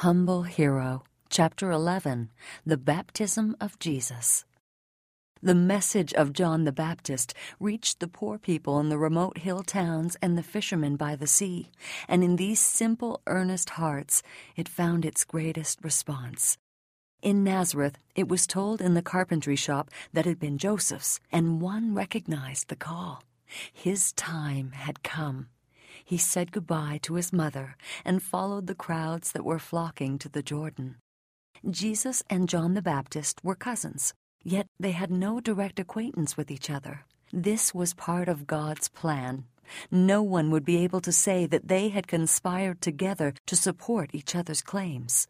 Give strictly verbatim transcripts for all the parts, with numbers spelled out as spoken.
Humble Hero, Chapter eleven, The Baptism of Jesus. The message of John the Baptist reached the poor people in the remote hill towns and the fishermen by the sea, and in these simple, earnest hearts it found its greatest response. In Nazareth, it was told in the carpentry shop that had been Joseph's, and one recognized the call. His time had come. He said goodbye to his mother and followed the crowds that were flocking to the Jordan. Jesus and John the Baptist were cousins, yet they had no direct acquaintance with each other. This was part of God's plan. No one would be able to say that they had conspired together to support each other's claims.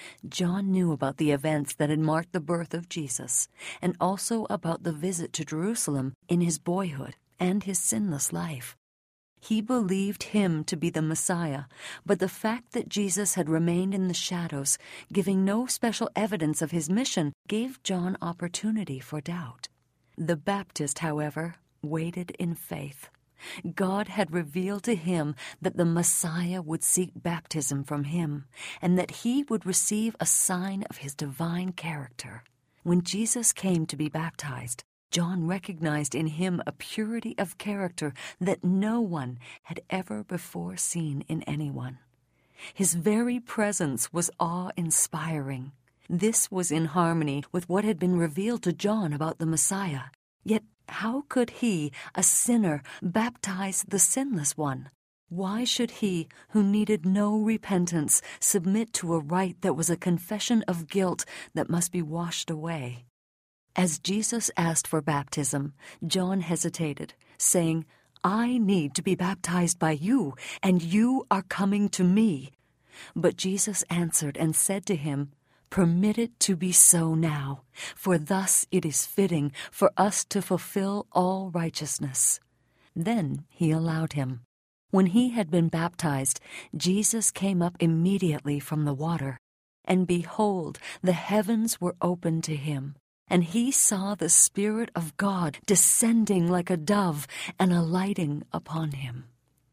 John knew about the events that had marked the birth of Jesus, and also about the visit to Jerusalem in his boyhood and his sinless life. He believed him to be the Messiah, but the fact that Jesus had remained in the shadows, giving no special evidence of his mission, gave John opportunity for doubt. The Baptist, however, waited in faith. God had revealed to him that the Messiah would seek baptism from him, and that he would receive a sign of his divine character. When Jesus came to be baptized, John recognized in him a purity of character that no one had ever before seen in anyone. His very presence was awe-inspiring. This was in harmony with what had been revealed to John about the Messiah. Yet how could he, a sinner, baptize the sinless one? Why should he, who needed no repentance, submit to a rite that was a confession of guilt that must be washed away? As Jesus asked for baptism, John hesitated, saying, "I need to be baptized by you, and you are coming to me." But Jesus answered and said to him, "Permit it to be so now, for thus it is fitting for us to fulfill all righteousness." Then he allowed him. When he had been baptized, Jesus came up immediately from the water, and behold, the heavens were opened to him. And he saw the Spirit of God descending like a dove and alighting upon him.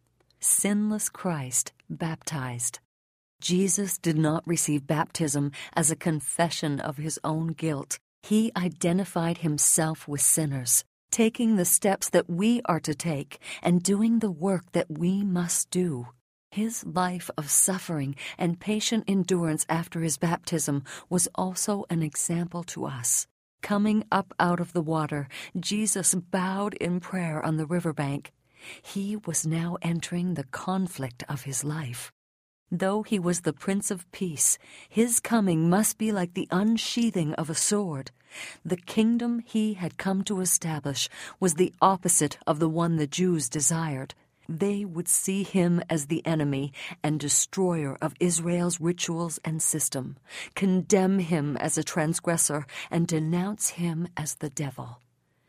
Sinless Christ baptized. Jesus did not receive baptism as a confession of his own guilt. He identified himself with sinners, taking the steps that we are to take and doing the work that we must do. His life of suffering and patient endurance after his baptism was also an example to us. Coming up out of the water, Jesus bowed in prayer on the riverbank. He was now entering the conflict of his life. Though he was the Prince of Peace, his coming must be like the unsheathing of a sword. The kingdom he had come to establish was the opposite of the one the Jews desired. They would see him as the enemy and destroyer of Israel's rituals and system, condemn him as a transgressor, and denounce him as the devil.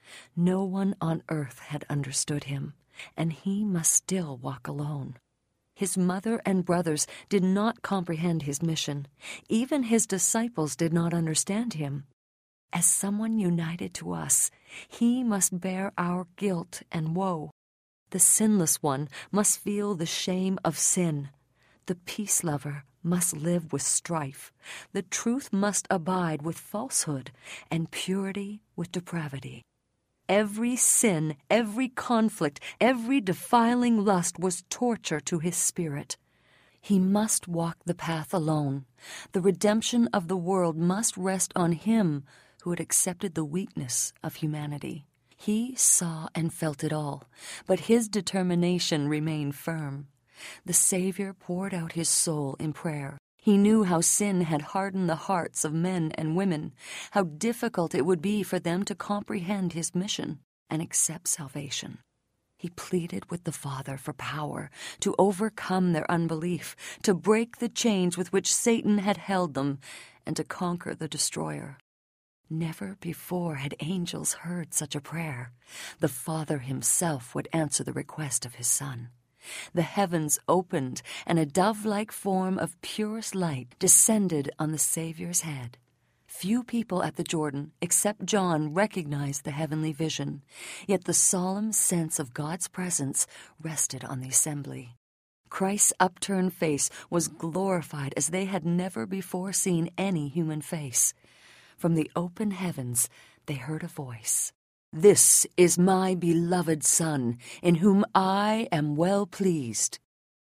No one on earth had understood him, and he must still walk alone. His mother and brothers did not comprehend his mission. Even his disciples did not understand him. As someone united to us, he must bear our guilt and woe. The sinless one must feel the shame of sin. The peace lover must live with strife. The truth must abide with falsehood, and purity with depravity. Every sin, every conflict, every defiling lust was torture to his spirit. He must walk the path alone. The redemption of the world must rest on him who had accepted the weakness of humanity. He saw and felt it all, but his determination remained firm. The Savior poured out his soul in prayer. He knew how sin had hardened the hearts of men and women, how difficult it would be for them to comprehend his mission and accept salvation. He pleaded with the Father for power to overcome their unbelief, to break the chains with which Satan had held them, and to conquer the destroyer. Never before had angels heard such a prayer. The Father himself would answer the request of his Son. The heavens opened, and a dove-like form of purest light descended on the Savior's head. Few people at the Jordan, except John, recognized the heavenly vision, yet the solemn sense of God's presence rested on the assembly. Christ's upturned face was glorified as they had never before seen any human face. From the open heavens they heard a voice. "This is my beloved Son, in whom I am well pleased."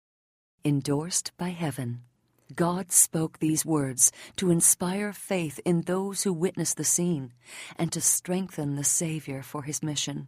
Endorsed by heaven, God spoke these words to inspire faith in those who witnessed the scene and to strengthen the Savior for his mission.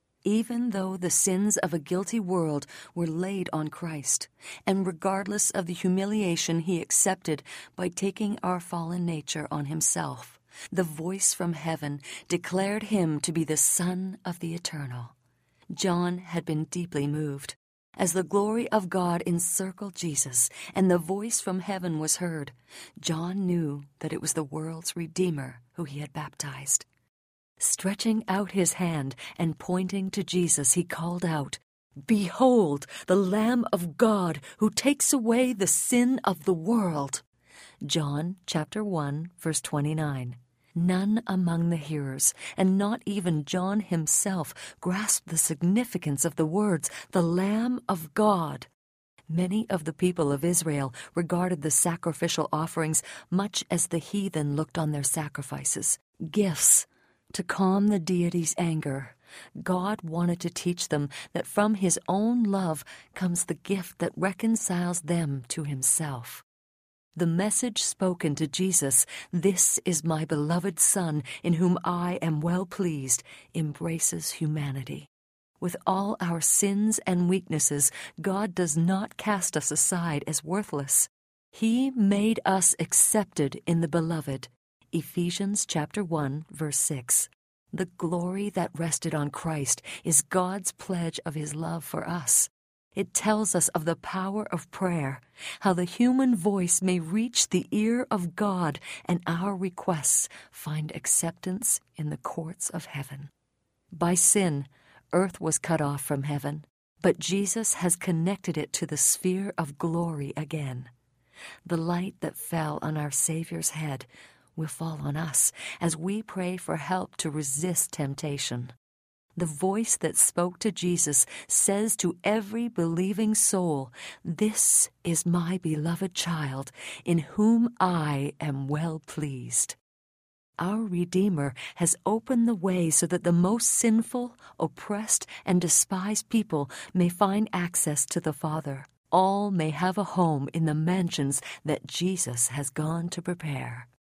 Even though the sins of a guilty world were laid on Christ, and regardless of the humiliation he accepted by taking our fallen nature on himself, the voice from heaven declared him to be the Son of the Eternal. John had been deeply moved. As the glory of God encircled Jesus and the voice from heaven was heard, John knew that it was the world's Redeemer who he had baptized. Stretching out his hand and pointing to Jesus, he called out, "Behold, the Lamb of God who takes away the sin of the world." John chapter one, verse twenty-nine. None among the hearers, and not even John himself, grasped the significance of the words, "the Lamb of God." Many of the people of Israel regarded the sacrificial offerings much as the heathen looked on their sacrifices, gifts to calm the deity's anger. God wanted to teach them that from his own love comes the gift that reconciles them to himself. The message spoken to Jesus, "This is my beloved Son, in whom I am well pleased," embraces humanity. With all our sins and weaknesses, God does not cast us aside as worthless. He made us accepted in the Beloved. Ephesians chapter one, verse six. The glory that rested on Christ is God's pledge of his love for us. It tells us of the power of prayer, how the human voice may reach the ear of God and our requests find acceptance in the courts of heaven. By sin, earth was cut off from heaven, but Jesus has connected it to the sphere of glory again. The light that fell on our Savior's head will fall on us as we pray for help to resist temptation. The voice that spoke to Jesus says to every believing soul, "This is my beloved child, in whom I am well pleased." Our Redeemer has opened the way so that the most sinful, oppressed, and despised people may find access to the Father. All may have a home in the mansions that Jesus has gone to prepare.